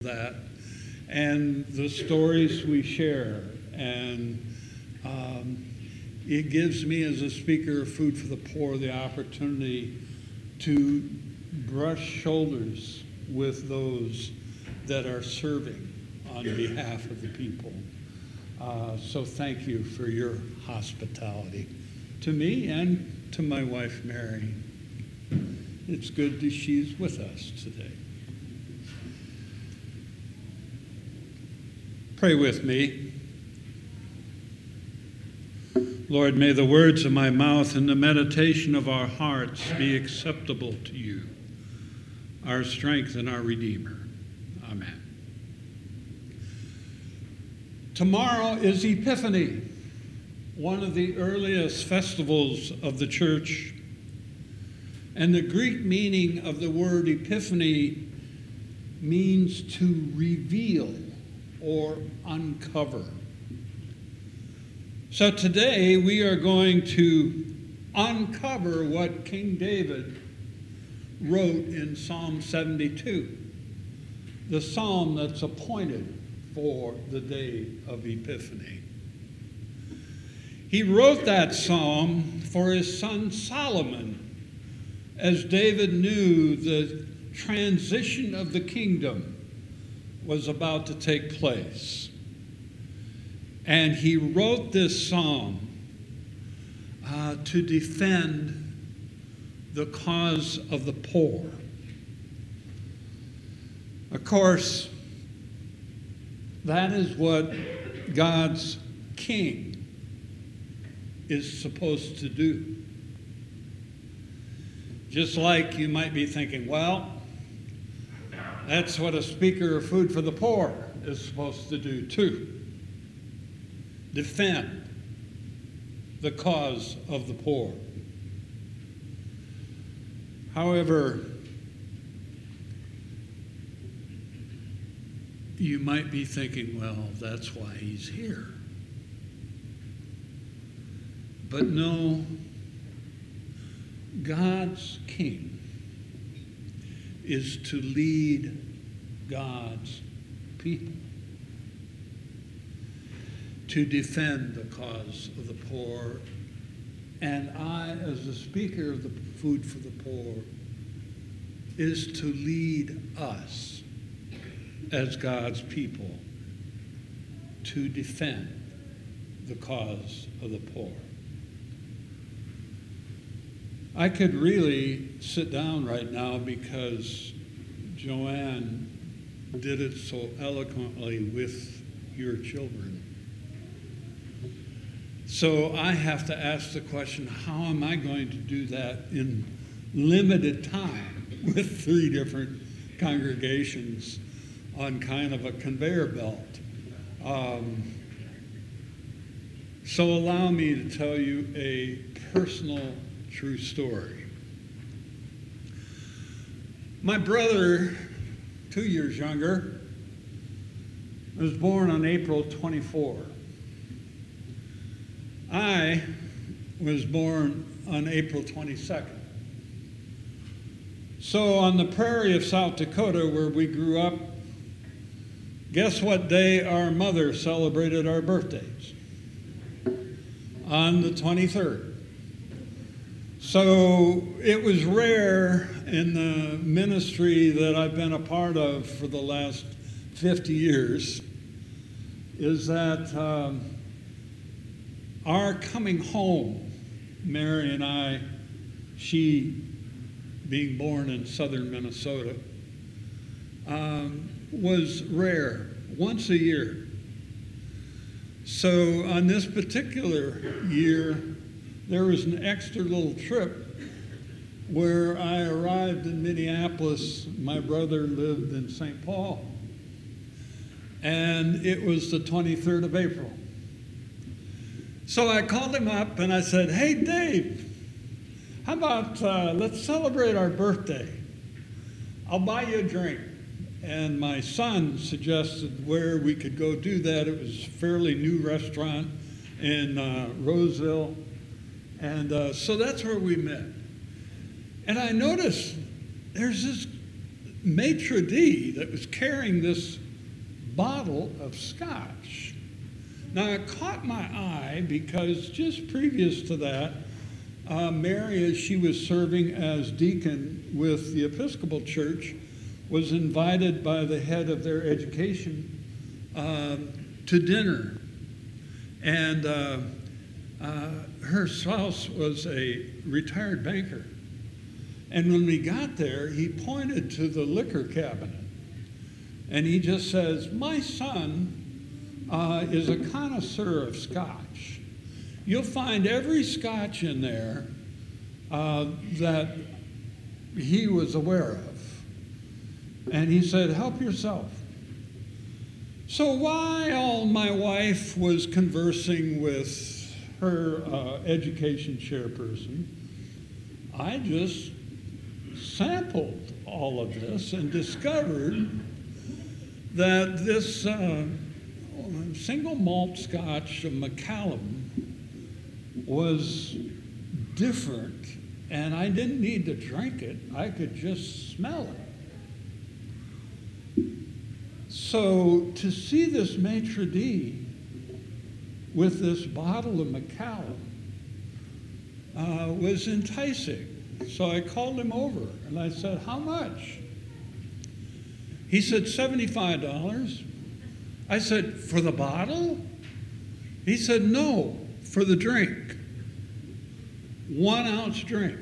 that and the stories we share. And it gives me, as a speaker of Food for the Poor, the opportunity to brush shoulders with those that are serving on behalf of the people. So thank you for your hospitality to me and to my wife, Mary. It's good that she's with us today. Pray with me. Lord, may the words of my mouth and the meditation of our hearts be acceptable to you, our strength and our Redeemer. Amen. Tomorrow is Epiphany, one of the earliest festivals of the church. And the Greek meaning of the word epiphany means to reveal or uncover. So today we are going to uncover what King David wrote in Psalm 72, the psalm that's appointed for the day of Epiphany. He wrote that psalm for his son Solomon, as David knew the transition of the kingdom was about to take place. And he wrote this psalm to defend the cause of the poor. Of course, that is what God's king is supposed to do. Just like you might be thinking, well, that's what a speaker of Food for the Poor is supposed to do too. Defend the cause of the poor. However, you might be thinking, well, that's why he's here. But no, God's king is to lead God's people, to defend the cause of the poor. And I, as the speaker of the Food for the Poor, is to lead us as God's people to defend the cause of the poor. I could really sit down right now because Joanne did it so eloquently with your children. So I have to ask the question, how am I going to do that in limited time with 3 different congregations on kind of a conveyor belt? So allow me to tell you a personal true story. My brother, 2 years younger, was born on April 24. I was born on April 22nd. So on the prairie of South Dakota, where we grew up, guess what day our mother celebrated our birthdays? On the 23rd. So it was rare in the ministry that I've been a part of for the last 50 years is that our coming home, Mary and I, she being born in southern Minnesota, was rare, once a year. So on this particular year, there was an extra little trip where I arrived in Minneapolis. My brother lived in St. Paul. And it was the 23rd of April. So I called him up and I said, hey, Dave, how about let's celebrate our birthday? I'll buy you a drink. And my son suggested where we could go do that. It was a fairly new restaurant in Roseville. And so that's where we met. And I noticed there's this maitre d' that was carrying this bottle of scotch. Now, it caught my eye because just previous to that, Mary, as she was serving as deacon with the Episcopal Church, was invited by the head of their education to dinner. And her spouse was a retired banker. And when we got there, he pointed to the liquor cabinet. And he just says, my son is a connoisseur of scotch. You'll find every scotch in there that he was aware of. And he said, help yourself. So while my wife was conversing with her education chairperson, I just sampled all of this and discovered that this single malt scotch of Macallan was different, and I didn't need to drink it. I could just smell it. So to see this maitre d' with this bottle of Macallan was enticing. So I called him over and I said, how much? He said, $75. I said, for the bottle? He said, no, for the drink. 1 ounce drink.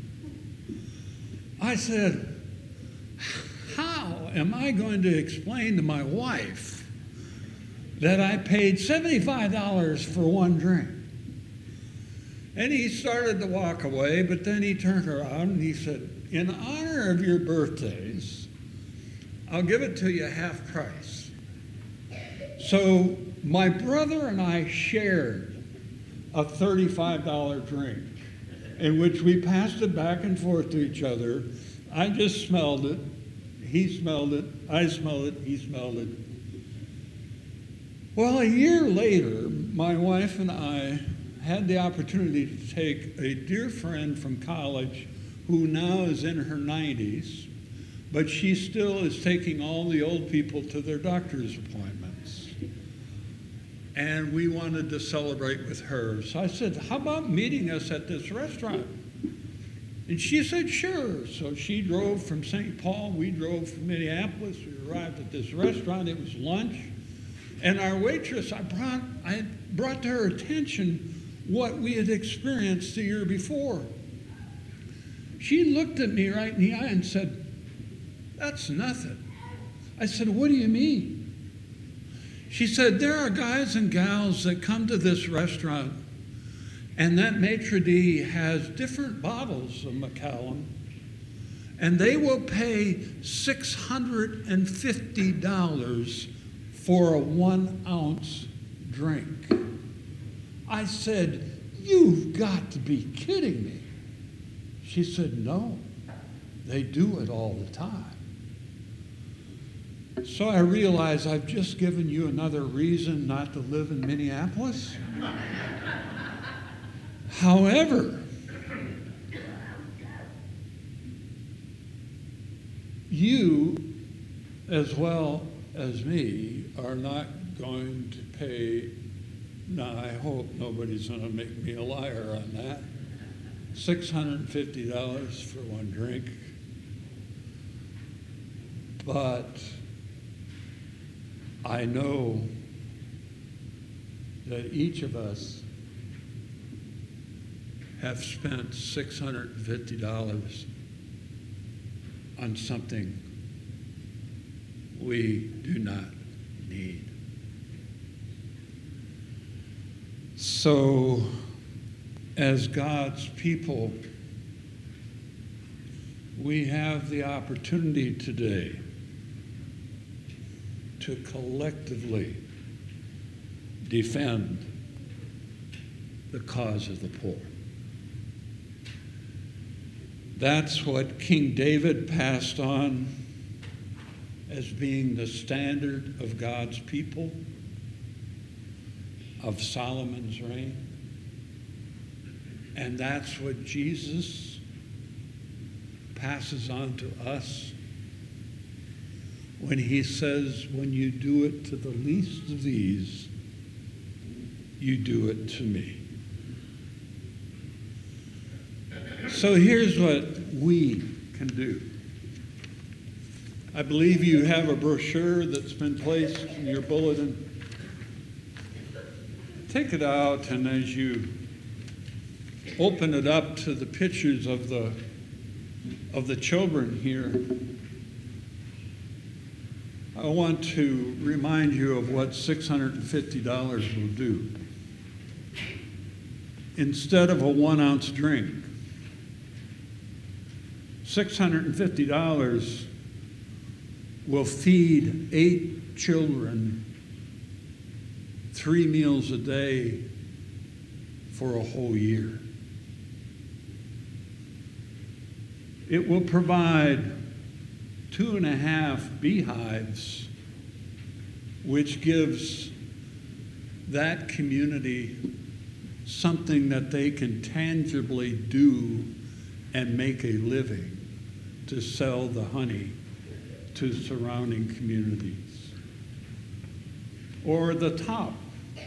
I said, how am I going to explain to my wife that I paid $75 for one drink? And he started to walk away, but then he turned around and he said, in honor of your birthdays, I'll give it to you half price. So my brother and I shared a $35 drink in which we passed it back and forth to each other. I just smelled it. He smelled it. I smelled it. He smelled it. Well, a year later, my wife and I had the opportunity to take a dear friend from college who now is in her 90s, but she still is taking all the old people to their doctor's appointments. And we wanted to celebrate with her. So I said, how about meeting us at this restaurant? And she said, sure. So she drove from St. Paul. We drove from Minneapolis. We arrived at this restaurant. It was lunch. And our waitress, I brought to her attention what we had experienced the year before. She looked at me right in the eye and said, that's nothing. I said, what do you mean? She said, there are guys and gals that come to this restaurant, and that maitre d' has different bottles of Macallan, and they will pay $650 for a 1 ounce drink. I said, you've got to be kidding me. She said, no, they do it all the time. So I realized I've just given you another reason not to live in Minneapolis. However, you, as well as me, are not going to pay. Now, I hope nobody's going to make me a liar on that. $650 for one drink. But I know that each of us have spent $650 on something we do not need. So, as God's people, we have the opportunity today to collectively defend the cause of the poor. That's what King David passed on as being the standard of God's people, of Solomon's reign. And that's what Jesus passes on to us when he says, when you do it to the least of these, you do it to me. So here's what we can do. I believe you have a brochure that's been placed in your bulletin. Take it out, and as you open it up to the pictures of the children here, I want to remind you of what $650 will do. Instead of a 1-ounce drink, $650 will feed 8 children 3 meals a day for a whole year. It will provide 2.5 beehives, which gives that community something that they can tangibly do and make a living to sell the honey to surrounding communities. Or the top.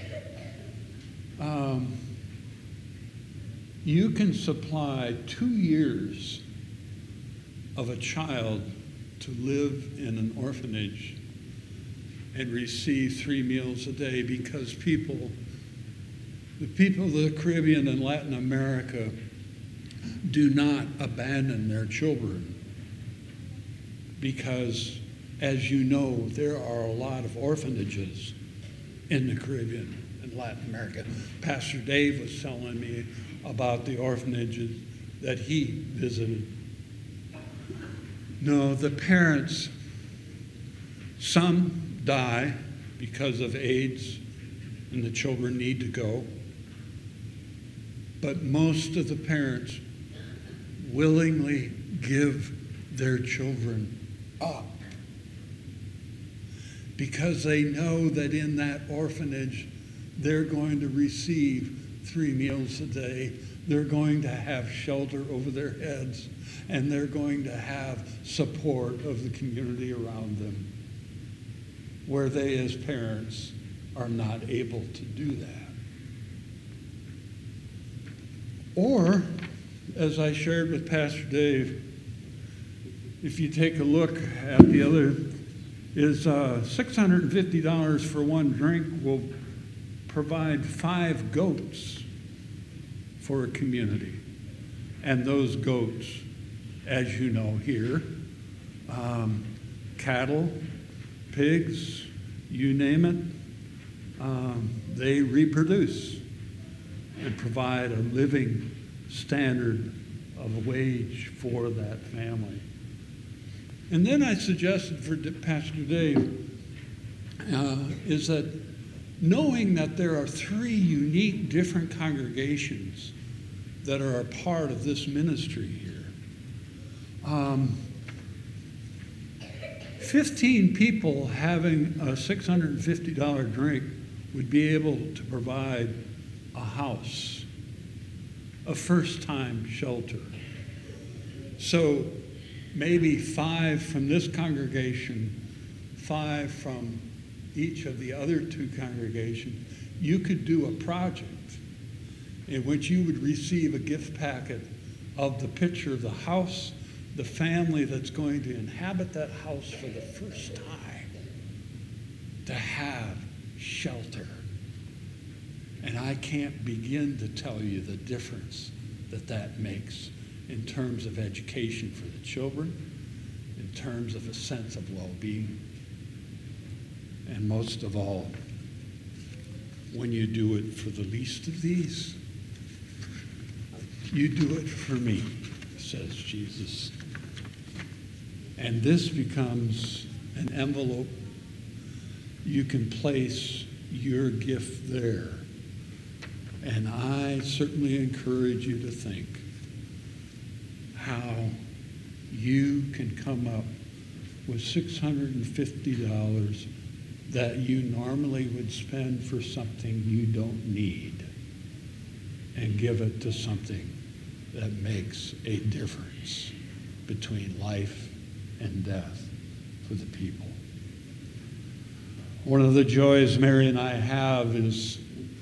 You can supply 2 years of a child to live in an orphanage and receive 3 meals a day, because the people of the Caribbean and Latin America do not abandon their children, because, as you know, there are a lot of orphanages in the Caribbean and Latin America. Pastor Dave was telling me about the orphanages that he visited. No, the parents, some die because of AIDS and the children need to go, but most of the parents willingly give their children up because they know that in that orphanage they're going to receive 3 meals a day, they're going to have shelter over their heads, and they're going to have support of the community around them, where they as parents are not able to do that. Or, as I shared with Pastor Dave, if you take a look at the other, is $650 for one drink will provide 5 goats for a community. And those goats, as you know here, cattle, pigs, you name it, they reproduce and provide a living standard of a wage for that family. And then I suggested for Pastor Dave is that knowing that there are 3 unique different congregations that are a part of this ministry here, 15 people having a $650 drink would be able to provide a house, a first-time shelter. So maybe 5 from this congregation, 5 from each of the other 2 congregations, you could do a project in which you would receive a gift packet of the picture of the house, the family that's going to inhabit that house for the first time, to have shelter. And I can't begin to tell you the difference that that makes in terms of education for the children, in terms of a sense of well-being, and most of all, when you do it for the least of these, you do it for me, says Jesus. And this becomes an envelope. You can place your gift there. And I certainly encourage you to think how you can come up with $650 that you normally would spend for something you don't need, and give it to something that makes a difference between life and death for the people. One of the joys Mary and I have is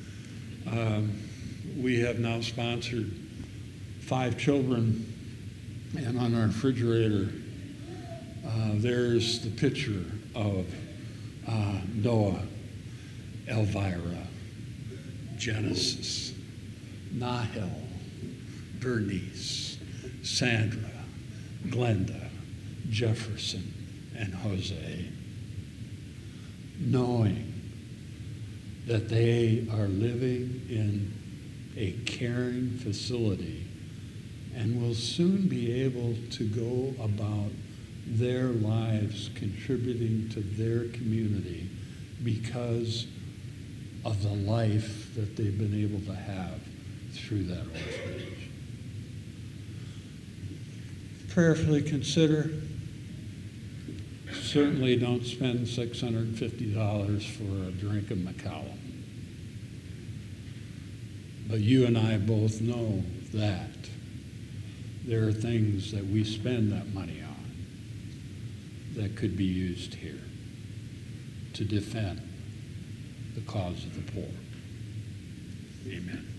we have now sponsored 5 children, and on our refrigerator there's the picture of Noah, Elvira, Genesis, Nahel, Bernice, Sandra, Glenda, Jefferson, and Jose, knowing that they are living in a caring facility and will soon be able to go about their lives contributing to their community because of the life that they've been able to have through that orphanage. Prayerfully consider. Certainly don't spend $650 for a drink of Macallan. But you and I both know that there are things that we spend that money on that could be used here to defend the cause of the poor. Amen.